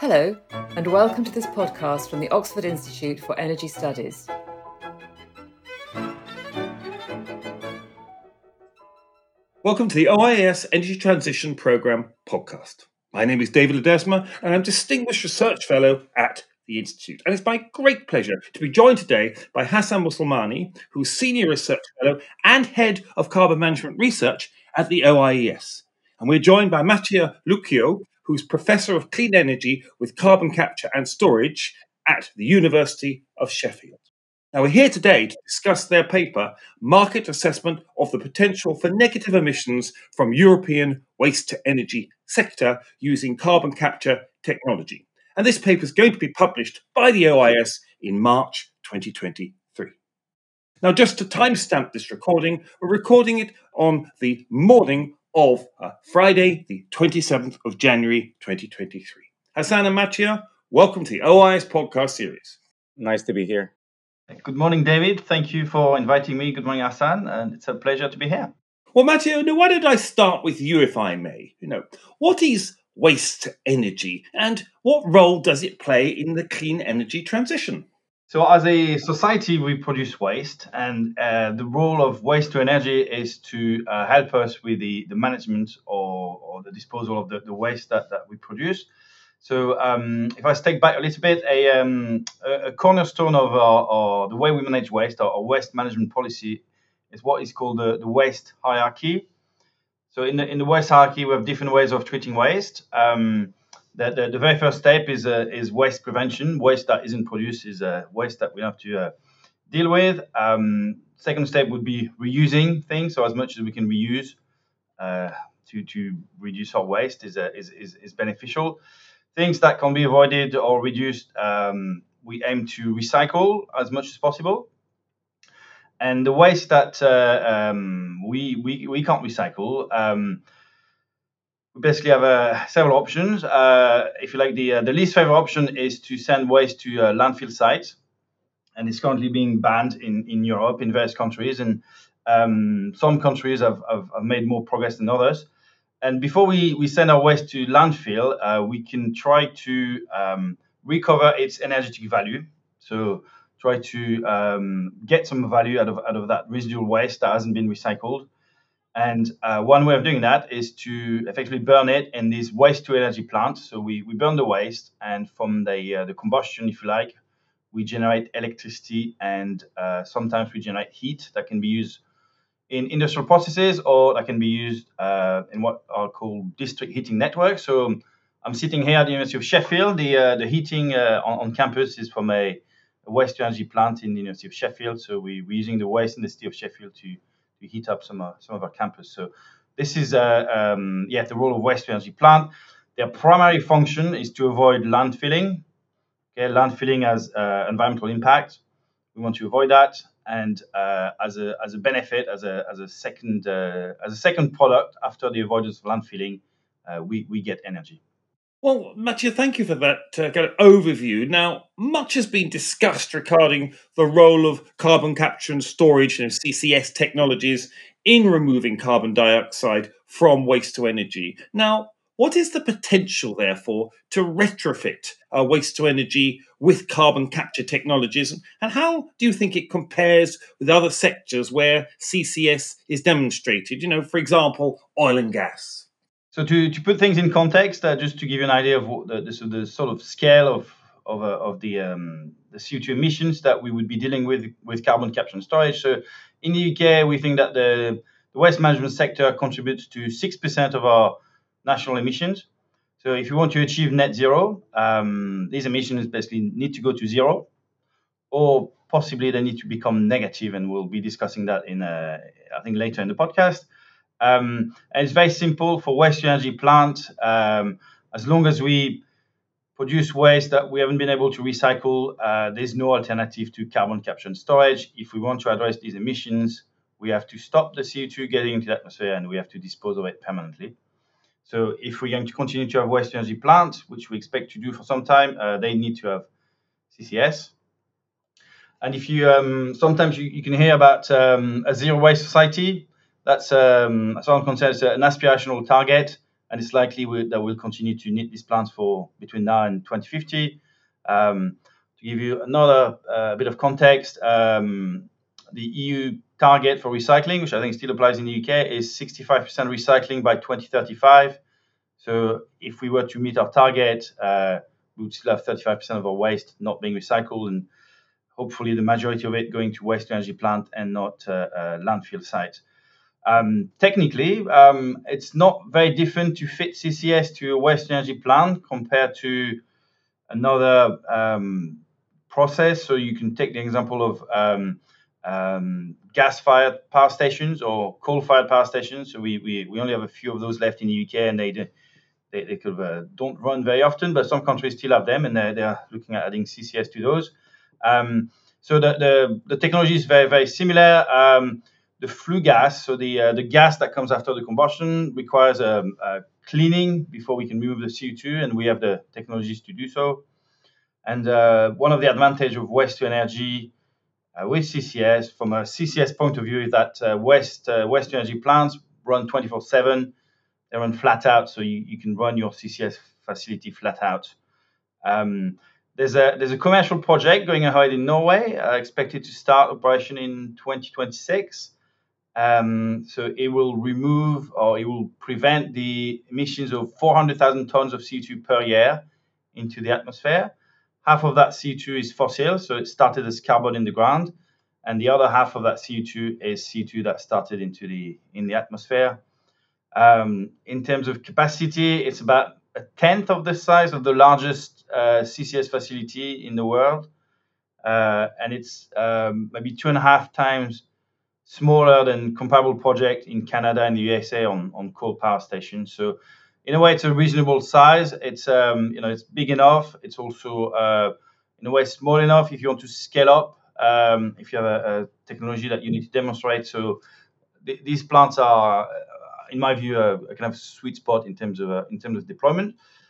Hello, and welcome to this podcast from the Oxford Institute for Energy Studies. Welcome to the OIS Energy Transition Programme podcast. My name is David Ledesma, and I'm Distinguished Research Fellow at the Institute. And it's my great pleasure to be joined today by Hassan Mousselmani, who's Senior Research Fellow and Head of Carbon Management Research at the OIES. And we're joined by Mattia Lucchio, who's Professor of Clean Energy with Carbon Capture and Storage at the University of Sheffield. Now, we're here today to discuss their paper, Market Assessment of the Potential for Negative Emissions from European Waste-to-Energy Sector Using Carbon Capture Technology. And this paper is going to be published by the OIS in March 2023. Now, just to timestamp this recording, we're recording it on the morning of Friday, the 27th of January 2023. Hassan and Mattia, welcome to the OIS podcast series. Nice to be here. Good morning, David. Thank you for inviting me. Good morning, Hassan. And it's a pleasure to be here. Well, Mattia, why don't I start with you, if I may? What is waste to energy and what role does it play in the clean energy transition? So as a society, we produce waste, and the role of waste to energy is to help us with the management or the disposal of the waste that we produce. So if I step back a little bit, a cornerstone of the way we manage waste, our waste management policy, is what is called the waste hierarchy. So in the waste hierarchy, we have different ways of treating waste. The very first step is waste prevention. Waste that isn't produced is waste that we have to deal with. Second step would be reusing things. So as much as we can reuse to reduce our waste is beneficial. Things that can be avoided or reduced, we aim to recycle as much as possible. And the waste that we can't recycle, we basically have several options. If you like, the least favorite option is to send waste to landfill sites, and it's currently being banned in Europe in various countries, and some countries have made more progress than others. And before we send our waste to landfill, we can try to recover its energetic value. So try to get some value out of that residual waste that hasn't been recycled. And one way of doing that is to effectively burn it in these waste-to-energy plants. So we burn the waste, and from the combustion, if you like, we generate electricity, and sometimes we generate heat that can be used in industrial processes, or that can be used in what are called district heating networks. So I'm sitting here at the University of Sheffield. The heating on campus is from a waste-to-energy plant in the University of Sheffield. So we're using the waste in the city of Sheffield to heat up some of our campus. So this is the role of waste-to-energy plant. Their primary function is to avoid landfilling. Okay, landfilling has environmental impact. We want to avoid that. And as a benefit, as a second product after the avoidance of landfilling, we get energy. Well, Mattia, thank you for that kind of overview. Now, much has been discussed regarding the role of carbon capture and storage and CCS technologies in removing carbon dioxide from waste to energy. Now, what is the potential, therefore, to retrofit waste to energy with carbon capture technologies? And how do you think it compares with other sectors where CCS is demonstrated? For example, oil and gas. So to put things in context, just to give you an idea of what the sort of scale of the CO2 emissions that we would be dealing with carbon capture and storage. So in the UK, we think that the waste management sector contributes to 6% of our national emissions. So if you want to achieve net zero, these emissions basically need to go to zero, or possibly they need to become negative, and we'll be discussing that I think later in the podcast. And it's very simple for waste-to-energy plant. As long as we produce waste that we haven't been able to recycle, there's no alternative to carbon capture and storage. If we want to address these emissions, we have to stop the CO2 getting into the atmosphere, and we have to dispose of it permanently. So if we're going to continue to have waste-to-energy plants, which we expect to do for some time, they need to have CCS. And if you sometimes you can hear about a zero-waste society. That's, as far as I'm concerned, it's an aspirational target, and it's likely that we'll continue to need these plants for between now and 2050. To give you another bit of context, the EU target for recycling, which I think still applies in the UK, is 65% recycling by 2035. So if we were to meet our target, we would still have 35% of our waste not being recycled, and hopefully the majority of it going to waste to energy plant and not landfill sites. Technically, it's not very different to fit CCS to a waste energy plant compared to another process. So you can take the example of gas-fired power stations or coal-fired power stations. So we only have a few of those left in the UK, and they don't run very often, but some countries still have them, and they're looking at adding CCS to those. So the technology is very, very similar. The flue gas, so the gas that comes after the combustion, requires cleaning before we can remove the CO2, and we have the technologies to do so. And one of the advantages of waste to energy with CCS, from a CCS point of view, is that waste to energy plants run 24/7. They run flat out, so you can run your CCS facility flat out. There's a commercial project going ahead in Norway, expected to start operation in 2026. So it will remove, or it will prevent the emissions of 400,000 tons of CO2 per year into the atmosphere. Half of that CO2 is fossil, so it started as carbon in the ground, and the other half of that CO2 is CO2 that started in the atmosphere. In terms of capacity, it's about a tenth of the size of the largest CCS facility in the world, and it's maybe 2.5 times smaller than comparable project in Canada and the USA on coal power stations. So, in a way, it's a reasonable size. It's it's big enough. It's also in a way small enough if you want to scale up. If you have a technology that you need to demonstrate. So these plants are, in my view, a kind of sweet spot in terms of deployment.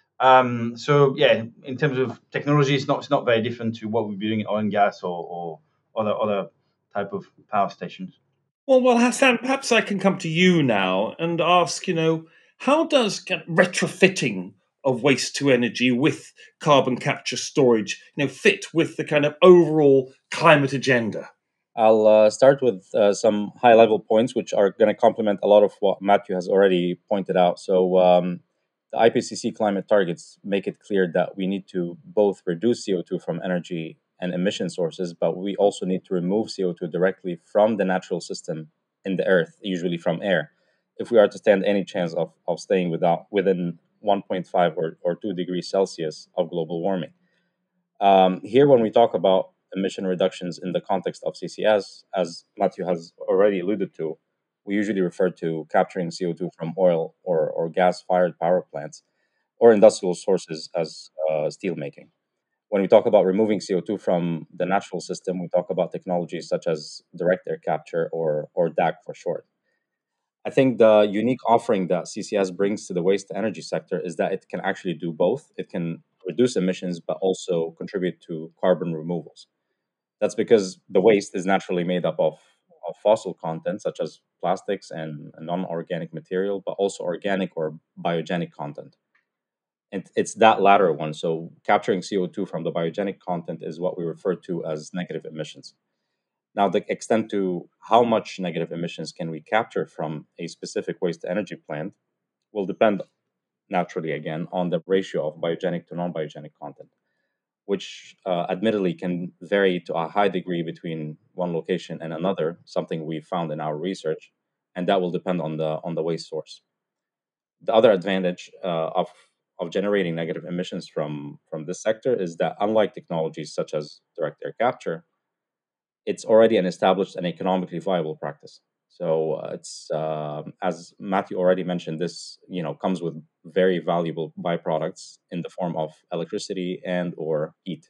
So yeah, in terms of technology, it's not very different to what we're doing in oil and gas or other type of power stations. Well, Hassan, perhaps I can come to you now and ask, how does retrofitting of waste to energy with carbon capture storage, fit with the kind of overall climate agenda? I'll start with some high-level points, which are going to complement a lot of what Matthew has already pointed out. So the IPCC climate targets make it clear that we need to both reduce CO2 from energy and emission sources, but we also need to remove CO2 directly from the natural system in the earth, usually from air, if we are to stand any chance of staying within 1.5 or 2 degrees Celsius of global warming. Here, when we talk about emission reductions in the context of CCS, as Matthew has already alluded to, we usually refer to capturing CO2 from oil or gas-fired power plants or industrial sources as steelmaking. When we talk about removing CO2 from the natural system, we talk about technologies such as direct air capture or DAC for short. I think the unique offering that CCS brings to the waste to energy sector is that it can actually do both. It can reduce emissions, but also contribute to carbon removals. That's because the waste is naturally made up of fossil content, such as plastics and non organic material, but also organic or biogenic content. And it's that latter one. So, capturing CO2 from the biogenic content is what we refer to as negative emissions. Now, the extent to how much negative emissions can we capture from a specific waste to energy plant will depend naturally again on the ratio of biogenic to non biogenic content, which admittedly can vary to a high degree between one location and another, something we found in our research, and that will depend on the waste source. The other advantage of generating negative emissions from this sector is that unlike technologies such as direct air capture, it's already an established and economically viable practice. So it's as Matthew already mentioned, this comes with very valuable byproducts in the form of electricity and or heat.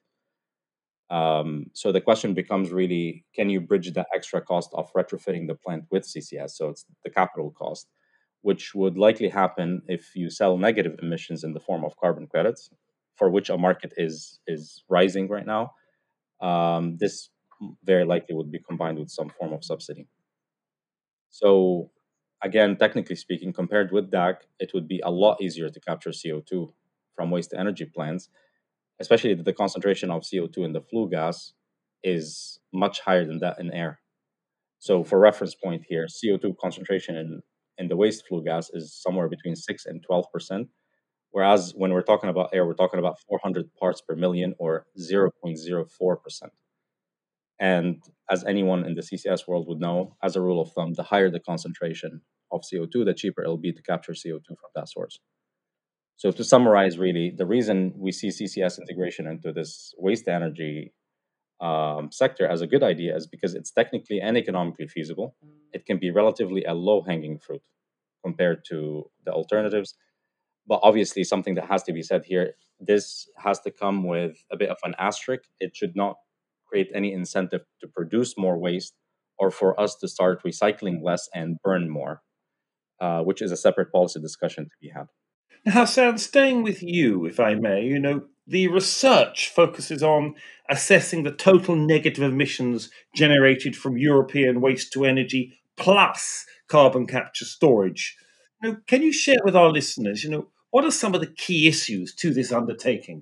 So the question becomes really, can you bridge the extra cost of retrofitting the plant with CCS? So it's the capital cost, which would likely happen if you sell negative emissions in the form of carbon credits, for which a market is rising right now. This very likely would be combined with some form of subsidy. So again, technically speaking, compared with DAC, it would be a lot easier to capture CO2 from waste to energy plants, especially that the concentration of CO2 in the flue gas is much higher than that in air. So, for reference point here, CO2 concentration in the waste flue gas is somewhere between 6 and 12%, whereas when we're talking about air, we're talking about 400 parts per million or 0.04%. And as anyone in the CCS world would know, as a rule of thumb, the higher the concentration of CO2, the cheaper it'll be to capture CO2 from that source. So to summarize, really, the reason we see CCS integration into this waste energy sector as a good idea is because it's technically and economically feasible. It can be relatively a low-hanging fruit compared to the alternatives. But obviously, something that has to be said here, this has to come with a bit of an asterisk. It should not create any incentive to produce more waste or for us to start recycling less and burn more, which is a separate policy discussion to be had. Hassan, staying with you, if I may, the research focuses on assessing the total negative emissions generated from European waste to energy plus carbon capture storage. Can you share with our listeners, what are some of the key issues to this undertaking?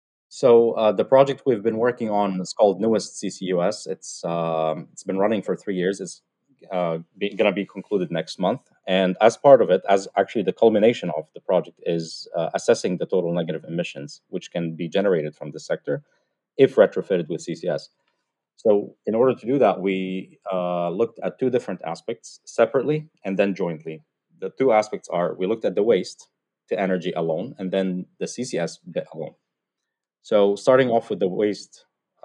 So the project we've been working on is called Newest CCUS. It's been running for 3 years. It's going to be concluded next month. And as part of it, as actually the culmination of the project, is assessing the total negative emissions which can be generated from the sector if retrofitted with CCS. So in order to do that, we looked at two different aspects separately and then jointly. The two aspects are we looked at the waste to energy alone and then the CCS bit alone. So starting off with the waste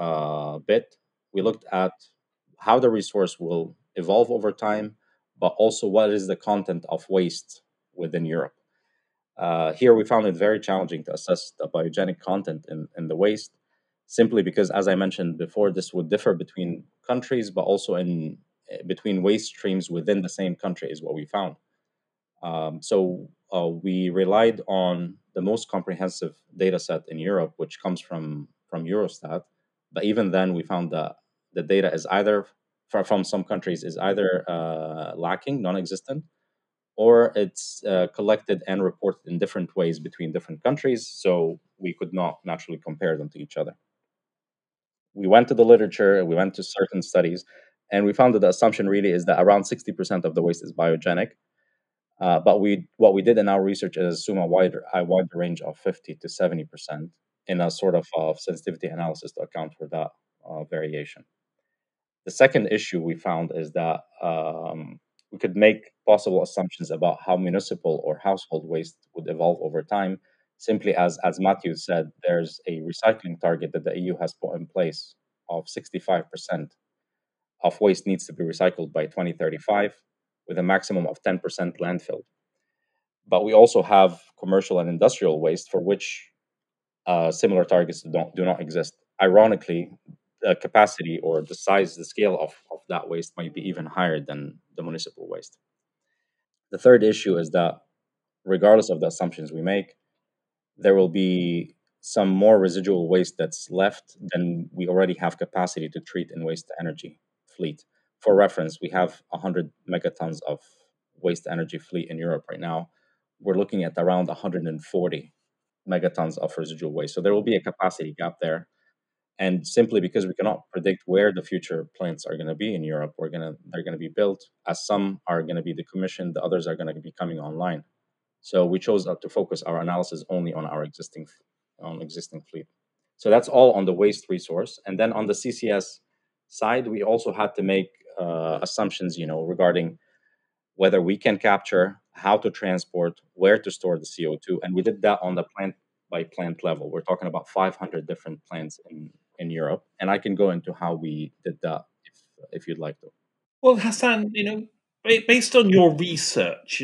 bit, we looked at how the resource will evolve over time, but also what is the content of waste within Europe. Here we found it very challenging to assess the biogenic content in the waste, simply because, as I mentioned before, this would differ between countries, but also in between waste streams within the same country is what we found. So we relied on the most comprehensive data set in Europe, which comes from Eurostat. But even then, we found that the data is either from some countries is either lacking, non-existent, or it's collected and reported in different ways between different countries. So we could not naturally compare them to each other. We went to the literature, we went to certain studies, and we found that the assumption really is that around 60% of the waste is biogenic. But what we did in our research is assume a wider range of 50 to 70% in a sort of sensitivity analysis to account for that variation. The second issue we found is that we could make possible assumptions about how municipal or household waste would evolve over time. Simply as Matthew said, there's a recycling target that the EU has put in place of 65% of waste needs to be recycled by 2035 with a maximum of 10% landfill. But we also have commercial and industrial waste for which similar targets do not exist. Ironically, the capacity or the size, the scale of that waste might be even higher than the municipal waste. The third issue is that regardless of the assumptions we make, there will be some more residual waste that's left than we already have capacity to treat in waste to energy fleet. For reference, we have 100 megatons of waste energy fleet in Europe right now. We're looking at around 140 megatons of residual waste. So there will be a capacity gap there. And simply because we cannot predict where the future plants are going to be in Europe, they're going to be built. As some are going to be decommissioned, the others are going to be coming online. So we chose to focus our analysis only on our existing fleet. So that's all on the waste resource. And then on the CCS side, we also had to make assumptions, regarding whether we can capture, how to transport, where to store the CO2, and we did that on the plant by plant level. We're talking about 500 different plants in Europe, and I can go into how we did that if you'd like to. Well, Hassan, based on your research,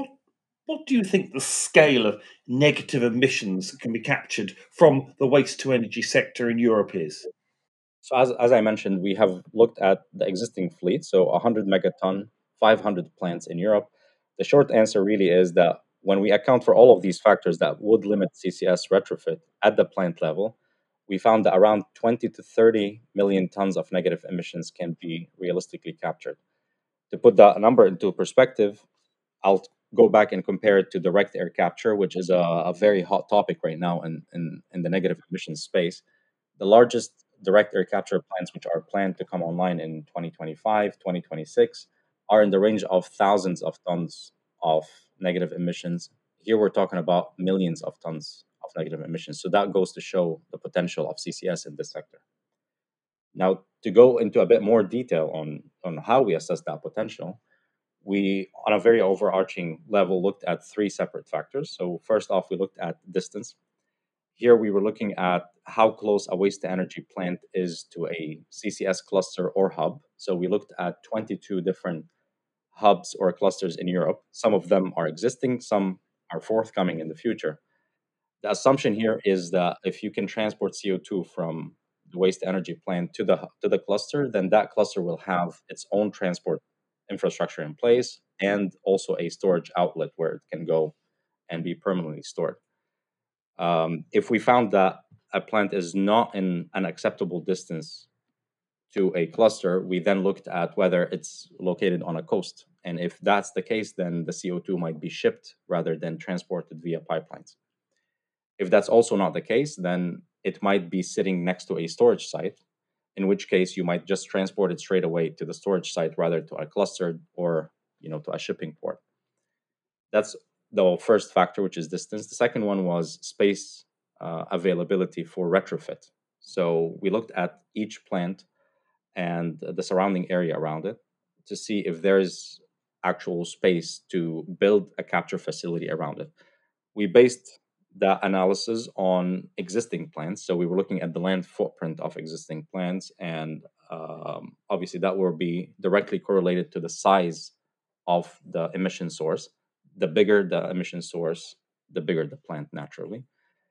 what do you think the scale of negative emissions that can be captured from the waste to energy sector in Europe is? So as I mentioned, we have looked at the existing fleet, so 100 megaton, 500 plants in Europe. The short answer really is that when we account for all of these factors that would limit CCS retrofit at the plant level, we found that around 20 to 30 million tons of negative emissions can be realistically captured. To put that number into perspective, I'll go back and compare it to direct air capture, which is a very hot topic right now in the negative emissions space. The largest direct air capture plants, which are planned to come online in 2025, 2026, are in the range of thousands of tons of negative emissions. Here we're talking about millions of tons of negative emissions. So that goes to show the potential of CCS in this sector. Now, to go into a bit more detail on how we assess that potential, we, on a very overarching level, looked at three separate factors. So first off, we looked at distance. Here we were looking at how close a waste to energy plant is to a CCS cluster or hub. So we looked at 22 different hubs or clusters in Europe. Some of them are existing, some are forthcoming in the future. The assumption here is that if you can transport CO2 from the waste energy plant to the cluster, then that cluster will have its own transport infrastructure in place and also a storage outlet where it can go and be permanently stored. If we found that a plant is not in an acceptable distance to a cluster, we then looked at whether it's located on a coast. And if that's the case, then the CO2 might be shipped rather than transported via pipelines. If that's also not the case, then it might be sitting next to a storage site, in which case you might just transport it straight away to the storage site rather to a cluster or to a shipping port. That's the first factor, which is distance. The second one was space availability for retrofit. So we looked at each plant and the surrounding area around it to see if there's actual space to build a capture facility around it. We based that analysis on existing plants. So we were looking at the land footprint of existing plants, and obviously that will be directly correlated to the size of the emission source. The bigger the emission source, the bigger the plant naturally.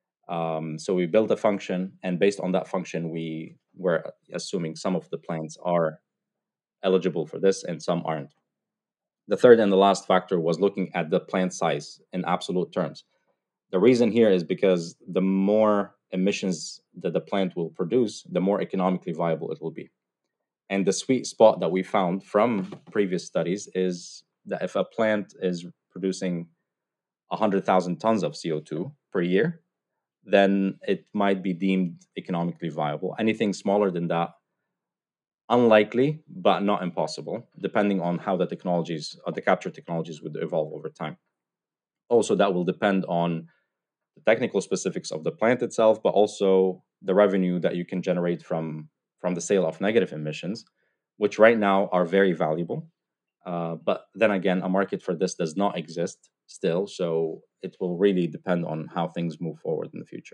So we built a function, and based on that function, we were assuming some of the plants are eligible for this and some aren't. The third and the last factor was looking at the plant size in absolute terms. The reason here is because the more emissions that the plant will produce, the more economically viable it will be. And the sweet spot that we found from previous studies is that if a plant is producing 100,000 tons of CO2 per year, then it might be deemed economically viable. Anything smaller than that, unlikely, but not impossible, depending on how the technologies or the capture technologies would evolve over time. Also, that will depend on the technical specifics of the plant itself, but also the revenue that you can generate from the sale of negative emissions, which right now are very valuable. But then again, a market for this does not exist still, so it will really depend on how things move forward in the future.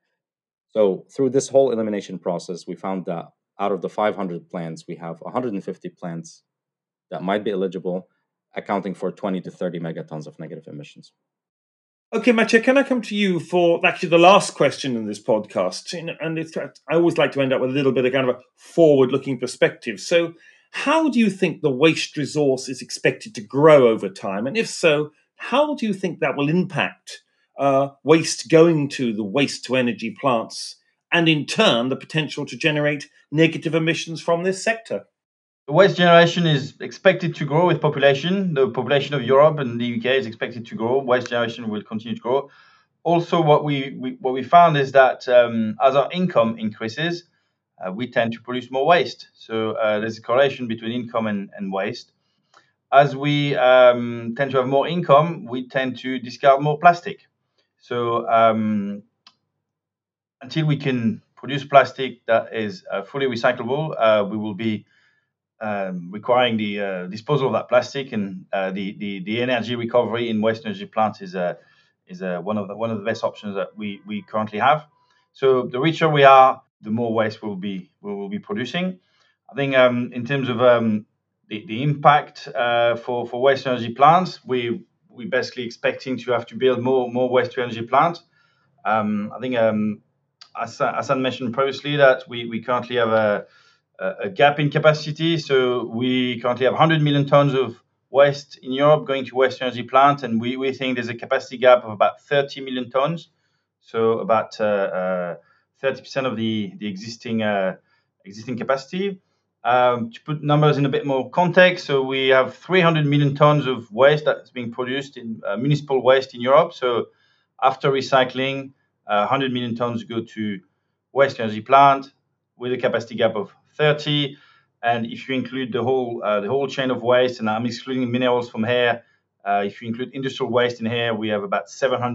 So through this whole elimination process, we found that out of the 500 plants, we have 150 plants that might be eligible, accounting for 20 to 30 megatons of negative emissions. Okay, Mathieu, can I come to you for actually the last question in this podcast? And I always like to end up with a little bit of kind of a forward-looking perspective. So how do you think the waste resource is expected to grow over time? And if so, how do you think that will impact waste going to the waste-to-energy plants and in turn the potential to generate negative emissions from this sector? The waste generation is expected to grow with population. The population of Europe and the UK is expected to grow. Waste generation will continue to grow. Also, what we found is that as our income increases, we tend to produce more waste. So there's a correlation between income and waste. As we tend to have more income, we tend to discard more plastic. So until we can produce plastic that is fully recyclable, we will be requiring the disposal of that plastic, and the energy recovery in waste energy plants is one of the best options that we currently have. So the richer we are, the more waste we will be producing. I think in terms of the impact for waste energy plants, we basically expecting to have to build more waste to energy plants. I think as I mentioned previously, that we currently have a gap in capacity. So we currently have 100 million tons of waste in Europe going to waste energy plants, and we think there's a capacity gap of about 30 million tons. So about 30% of the existing capacity. To put numbers in a bit more context, so we have 300 million tons of waste that's being produced in municipal waste in Europe. So after recycling, 100 million tons go to waste energy plant with a capacity gap of 30. And if you include the whole chain of waste, and I'm excluding minerals from here, if you include industrial waste in here, we have about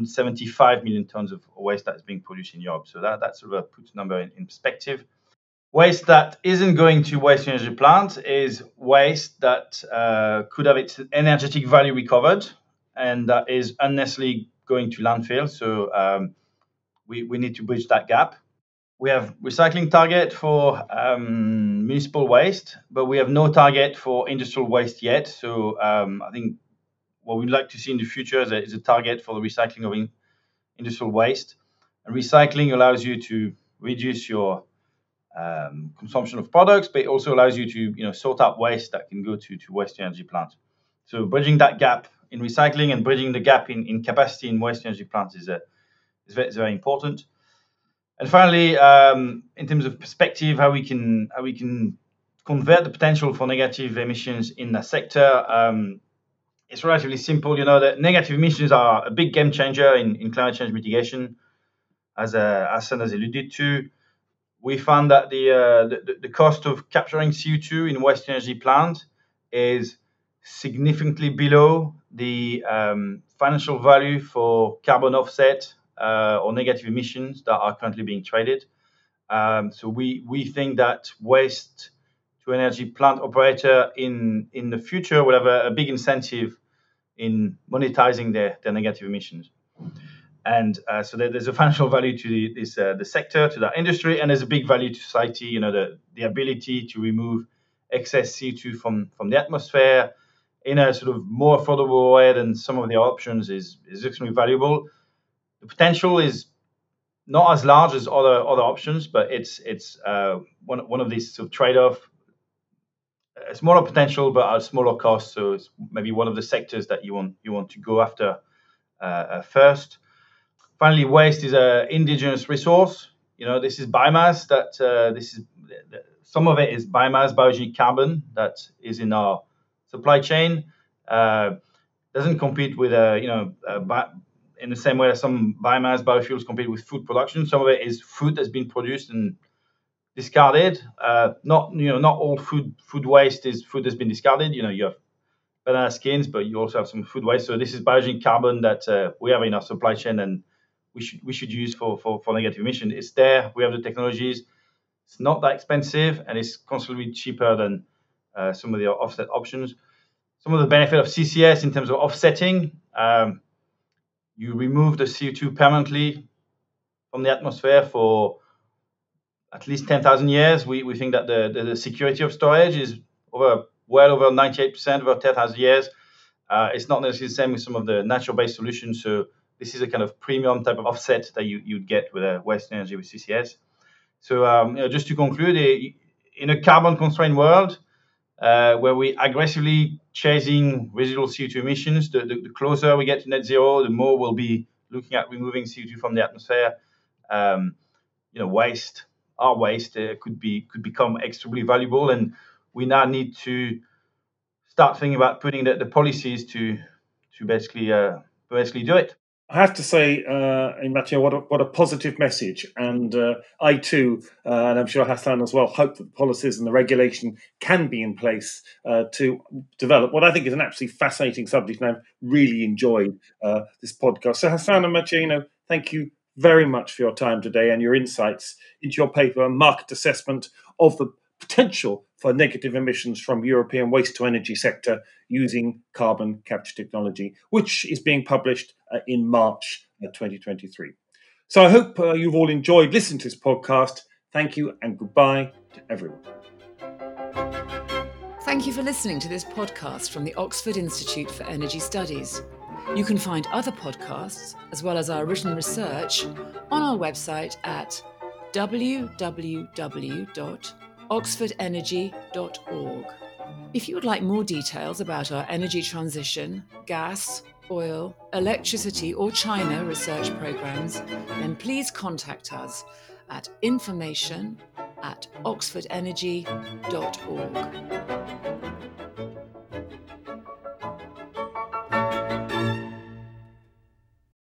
775 million tons of waste that's being produced in Europe. So that sort of puts number in perspective. Waste that isn't going to waste energy plants is waste that could have its energetic value recovered, and that is unnecessarily going to landfill. So we need to bridge that gap. We have recycling target for municipal waste, but we have no target for industrial waste yet. So I think what we'd like to see in the future is a target for the recycling of industrial waste. And recycling allows you to reduce your consumption of products, but it also allows you to sort out waste that can go to waste energy plants. So bridging that gap in recycling and bridging the gap in capacity in waste energy plants is very important. And finally, in terms of perspective, how we can convert the potential for negative emissions in the sector, it's relatively simple. That negative emissions are a big game changer in climate change mitigation, as Hassan has alluded to. We found that the cost of capturing CO2 in waste energy plant is significantly below the financial value for carbon offset or negative emissions that are currently being traded. So we think that waste to energy plant operator in the future will have a big incentive in monetizing their negative emissions. And so there's a financial value to the sector, to that industry, and there's a big value to society. The ability to remove excess CO2 from the atmosphere in a sort of more affordable way than some of the options is extremely valuable. The potential is not as large as other options, but it's one of these sort of trade-off. A smaller potential, but at a smaller cost. So it's maybe one of the sectors that you want to go after first. Finally, waste is an indigenous resource. This is biomass. Some of it is biomass, biogenic carbon that is in our supply chain. Doesn't compete with in the same way that some biomass biofuels compete with food production. Some of it is food that's been produced and discarded. Not all food waste is food that's been discarded. You have banana skins, but you also have some food waste. So this is biogenic carbon that we have in our supply chain, and we should use for negative emission. It's there. We have the technologies. It's not that expensive, and it's considerably cheaper than some of the offset options. Some of the benefit of CCS in terms of offsetting, you remove the CO2 permanently from the atmosphere for at least 10,000 years. We think that the security of storage is well over 98% over 10,000 years. It's not necessarily the same with some of the natural-based solutions. So this is a kind of premium type of offset that you'd get with a waste energy with CCS. So just to conclude, in a carbon-constrained world where we aggressively chasing residual CO2 emissions, the closer we get to net zero, the more we'll be looking at removing CO2 from the atmosphere. Our waste could become extremely valuable, and we now need to start thinking about putting the policies to basically do it. I have to say, Mathieu, what a positive message. And I too, and I'm sure Hassan as well, hope that the policies and the regulation can be in place to develop what I think is an absolutely fascinating subject. And I've really enjoyed this podcast. So Hassan and Mathieu, thank you very much for your time today and your insights into your paper, Market Assessment of the Potential for Negative Emissions from European Waste-to-Energy Sector Using Carbon Capture Technology, which is being published in March 2023. So I hope you've all enjoyed listening to this podcast. Thank you and goodbye to everyone. Thank you for listening to this podcast from the Oxford Institute for Energy Studies. You can find other podcasts, as well as our written research, on our website at www.oxfordenergy.org. If you would like more details about our energy transition, gas, oil, electricity or China research programs, then please contact us at information@oxford.edu. at oxfordenergy.org.